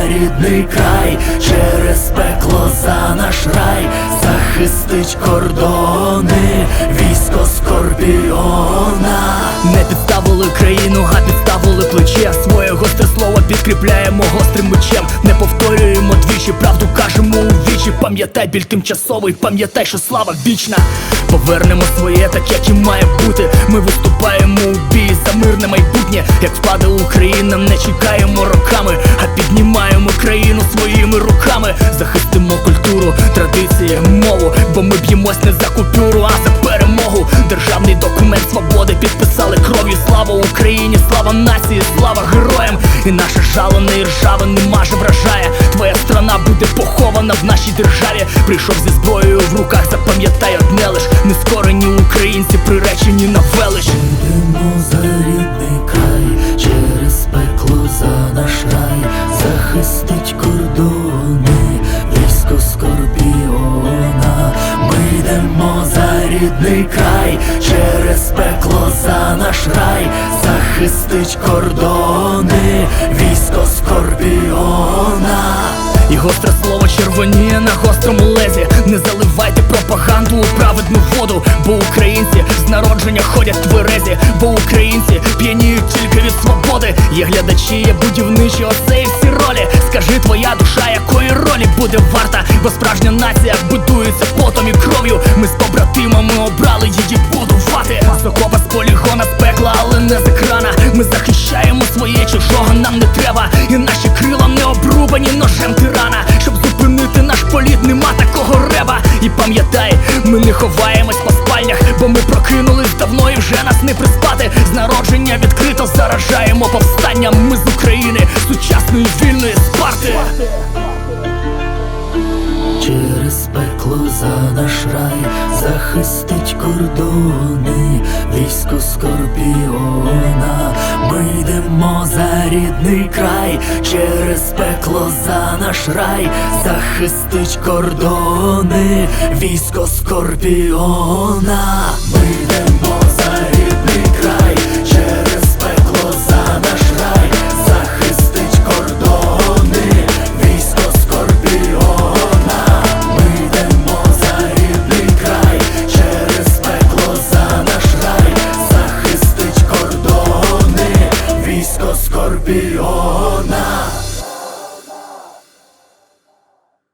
рідний край, через пекло за наш рай, захистить кордони військо Скорпіона. Не підставили країну, а підставили плече. Своє гостре слово підкріпляємо гострим мечем. Не повторюємо двічі, правду кажемо у вічі. Пам'ятай біль тимчасовий, пам'ятай, що слава вічна. Повернемо своє так, як і має бути. Ми виступаємо у бій за мирне майбутнє. Як впаде Україна, не чекаємо роками, а піднімаємо країну своїми руками. Захистимо культуру, традиції, мову, бо ми б'ємось не за купюру, а за перемогу. Державний документ свободи підписали кров'ю. Слава Україні, слава нації, слава героям. І наше жало не ржаве, нема же вражає. Твоя страна буде похована в нашій державі. Прийшов зі зброєю в руках, запам'ятай одне лиш: нескорені українці приречені на велич. Йдемо за рідний край, через пекло за наш рай, захистить кордони військо Скорпіона. Ми йдемо за рідний край, через пекло за наш рай, захистить кордони військо Скорпіона. І гостре слово червоніє на гострому лезі. Не заливайте пропаганду у праведну воду, бо українці з народження ходять тверезі, бо українці п'яніють тільки від свободи. Є глядачі, є будівничі, оце і всі ролі. Скажи, твоя душа якої ролі буде варта? Бо справжня нація будується потом і кров'ю. Ми з побратимами обрали її будувати. З окопа, з полігона, з пекла, але не з екрана. Ми захищаємо своє, чужого нам не треба. І наші крила не обрубані ножем тирана. Щоб зупинити наш політ, нема такого реба. І пам'ятай, ми не ховаємось по спальнях, бо ми прокинулись давно і вже нас не приспати. З народження відкрито заражаємо повстанням. Ми з України, сучасної вільної Спарти. Через пекло за наш рай, захистить кордони військо Скорпіона. Ми йдемо за рідний край, через пекло за наш рай, захистить кордони військо Скорпіона. Ми йдемо